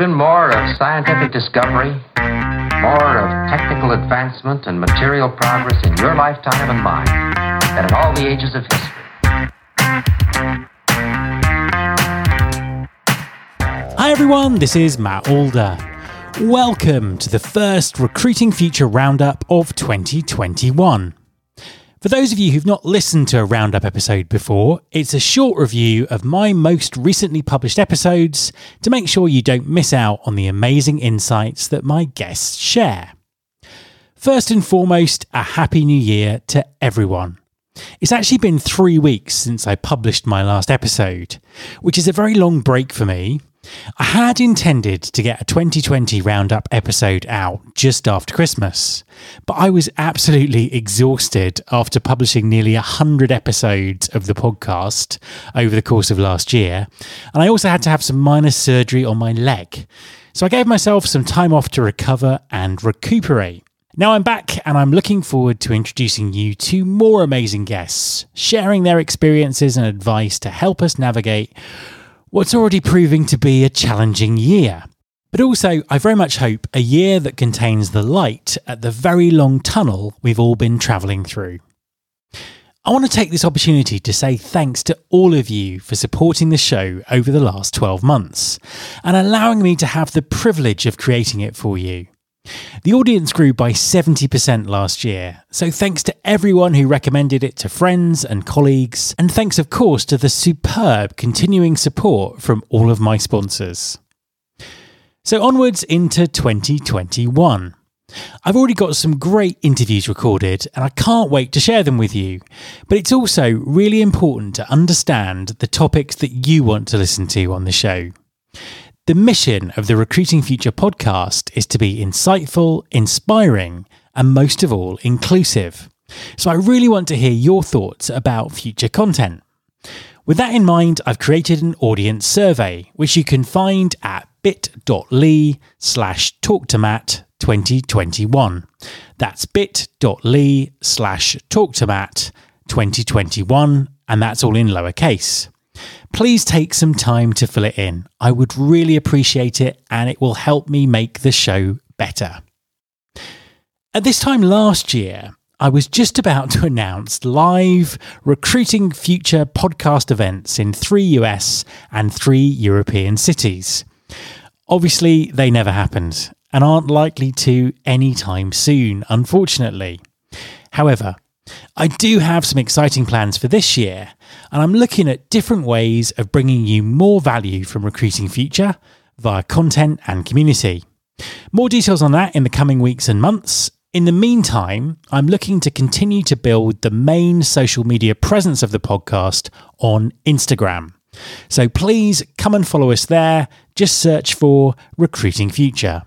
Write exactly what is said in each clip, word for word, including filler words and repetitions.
been more of scientific discovery, more of technical advancement and material progress in your lifetime and mine than in all the ages of history. Hi everyone, this is Matt Alder. Welcome to the first Recruiting Future Roundup of twenty twenty-one. For those of you who've not listened to a Roundup episode before, it's a short review of my most recently published episodes to make sure you don't miss out on the amazing insights that my guests share. First and foremost, a Happy New Year to everyone. It's actually been three weeks since I published my last episode, which is a very long break for me. I had intended to get a twenty twenty Roundup episode out just after Christmas, but I was absolutely exhausted after publishing nearly one hundred episodes of the podcast over the course of last year, and I also had to have some minor surgery on my leg. So I gave myself some time off to recover and recuperate. Now I'm back and I'm looking forward to introducing you to more amazing guests, sharing their experiences and advice to help us navigate what's already proving to be a challenging year. But also, I very much hope a year that contains the light at the very long tunnel we've all been travelling through. I want to take this opportunity to say thanks to all of you for supporting the show over the last twelve months and allowing me to have the privilege of creating it for you. The audience grew by seventy percent last year, so thanks to everyone who recommended it to friends and colleagues, and thanks of course to the superb continuing support from all of my sponsors. So onwards into twenty twenty-one. I've already got some great interviews recorded and I can't wait to share them with you, but it's also really important to understand the topics that you want to listen to on the show. The mission of the Recruiting Future podcast is to be insightful, inspiring, and most of all, inclusive. So I really want to hear your thoughts about future content. With that in mind, I've created an audience survey, which you can find at bit.ly slash talktomatt 2021. That's bit.ly slash talktomatt 2021, and that's all in lowercase. Please take some time to fill it in. I would really appreciate it and it will help me make the show better. At this time last year, I was just about to announce live Recruiting Future podcast events in three U S and three European cities. Obviously, they never happened and aren't likely to anytime soon, unfortunately. However, I do have some exciting plans for this year, and I'm looking at different ways of bringing you more value from Recruiting Future via content and community. More details on that in the coming weeks and months. In the meantime, I'm looking to continue to build the main social media presence of the podcast on Instagram. So please come and follow us there. Just search for Recruiting Future.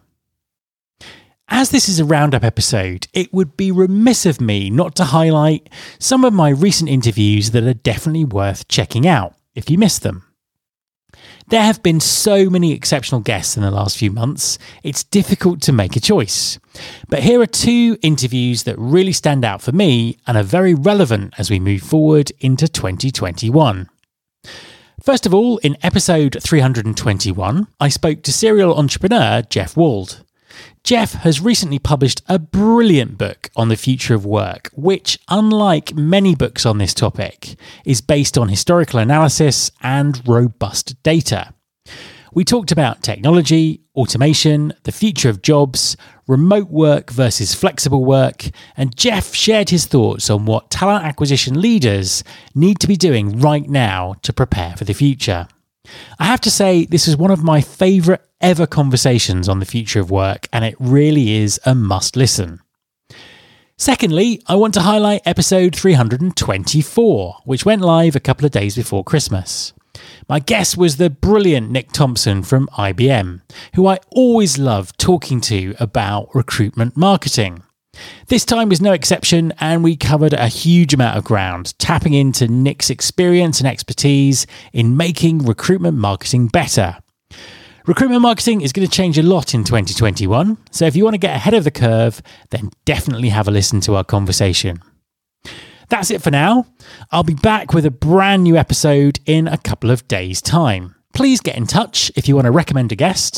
As this is a roundup episode, it would be remiss of me not to highlight some of my recent interviews that are definitely worth checking out if you missed them. There have been so many exceptional guests in the last few months, it's difficult to make a choice. But here are two interviews that really stand out for me and are very relevant as we move forward into twenty twenty-one. First of all, in episode three hundred twenty-one, I spoke to serial entrepreneur Jeff Wald. Jeff has recently published a brilliant book on the future of work, which, unlike many books on this topic, is based on historical analysis and robust data. We talked about technology, automation, the future of jobs, remote work versus flexible work, and Jeff shared his thoughts on what talent acquisition leaders need to be doing right now to prepare for the future. I have to say, this is one of my favourite ever conversations on the future of work, and it really is a must listen. Secondly, I want to highlight episode three hundred twenty-four, which went live a couple of days before Christmas. My guest was the brilliant Nick Thompson from I B M, who I always love talking to about recruitment marketing. This time was no exception, and we covered a huge amount of ground, tapping into Nick's experience and expertise in making recruitment marketing better. Recruitment marketing is going to change a lot in twenty twenty-one, so if you want to get ahead of the curve, then definitely have a listen to our conversation. That's it for now. I'll be back with a brand new episode in a couple of days' time. Please get in touch if you want to recommend a guest.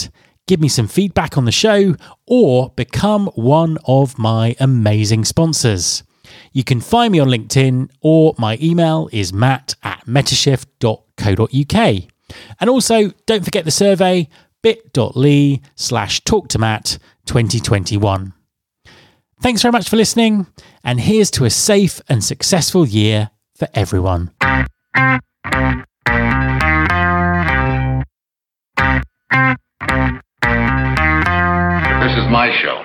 give me some feedback on the show, or become one of my amazing sponsors. You can find me on LinkedIn, or my email is matt at metashift dot co dot uk. And also, don't forget the survey, bit.ly slash talktomatt 2021. Thanks very much for listening, and here's to a safe and successful year for everyone. This is my show.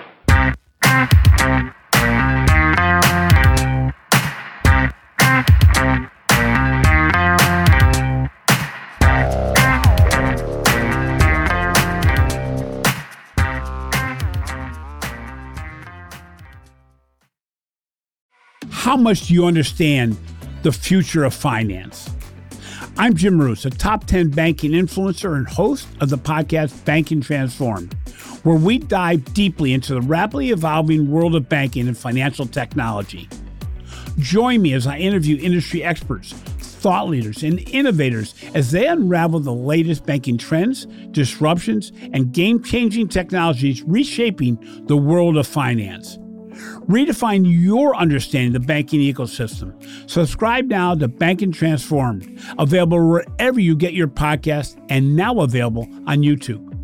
How much do you understand the future of finance? I'm Jim Marous, a top ten banking influencer and host of the podcast Banking Transformed, where we dive deeply into the rapidly evolving world of banking and financial technology. Join me as I interview industry experts, thought leaders, and innovators as they unravel the latest banking trends, disruptions, and game-changing technologies reshaping the world of finance. Redefine your understanding of the banking ecosystem. Subscribe now to Banking Transformed, available wherever you get your podcasts and now available on YouTube.